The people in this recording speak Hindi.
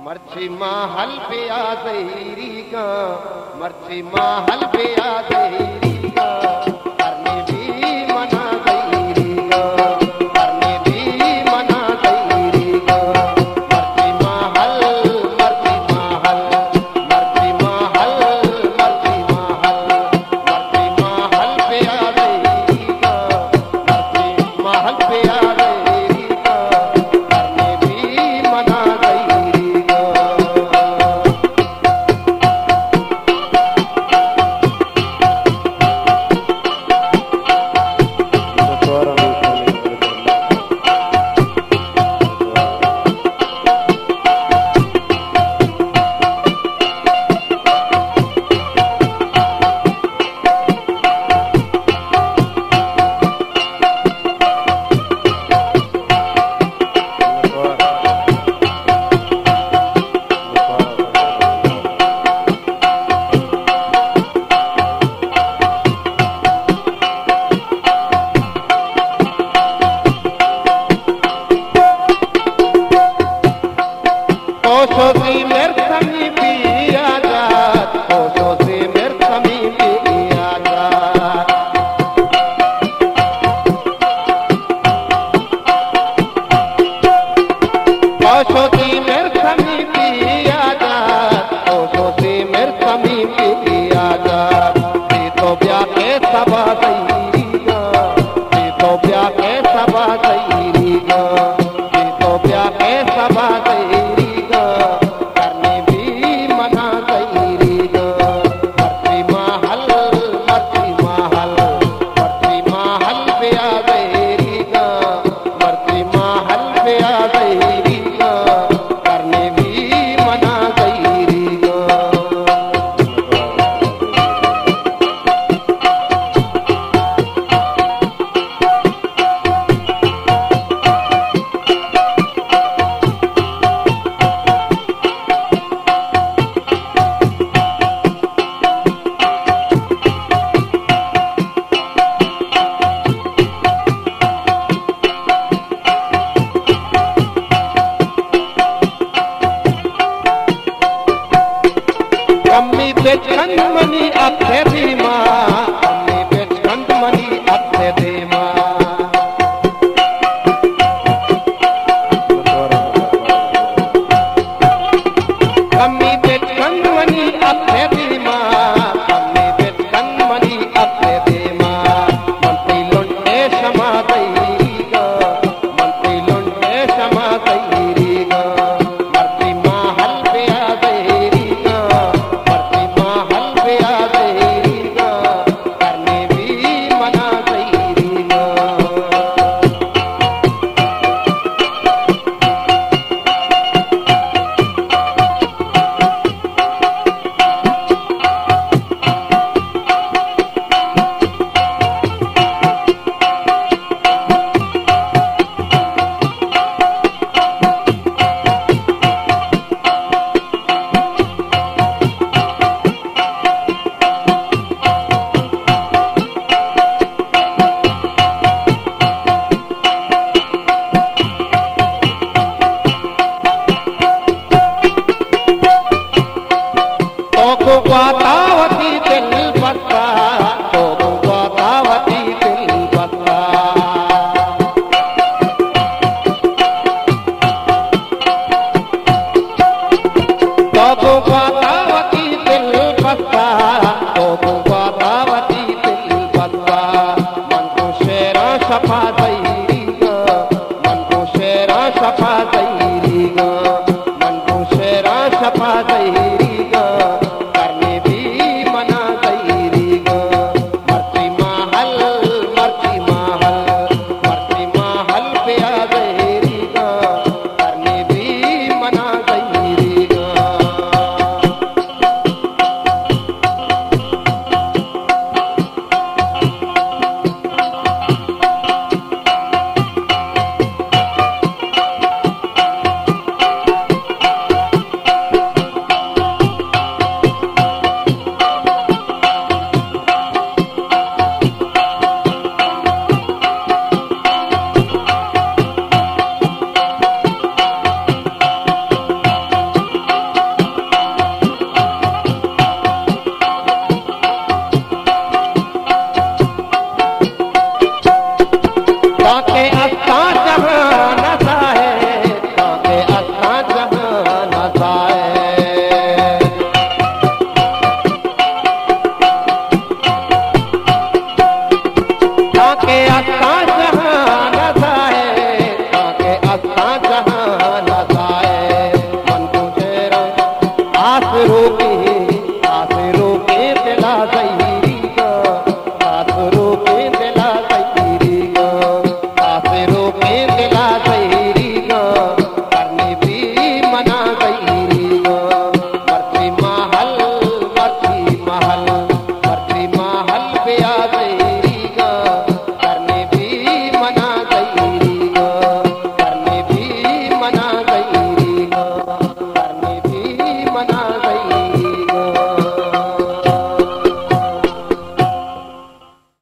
मर्ची महल पे आ जहीरी का, मर्ची महल पे आ जहीरी का, करने भी मना जहीरी का, करने भी मना जहीरी का। मर्ची महल, मर्ची महल, मर्ची महल, मर्ची महल, मर्ची महल पे आ जहीरी का, मर्ची महल पे आ जहीरी का, करने भी मना जहीरी का। कोशों से मेरे समीपी आजाद, कोशों से मेरे समीपी आजाद, कोशों से मेरे समीपी आजाद, कोशों से मेरे समीपी आजाद। ये तो ब्याह के सबा सही गा, ये तो ब्याह के सबा सही गा, ये तो ब्याह के सबा सही कमी पे चंद मनी अखेरी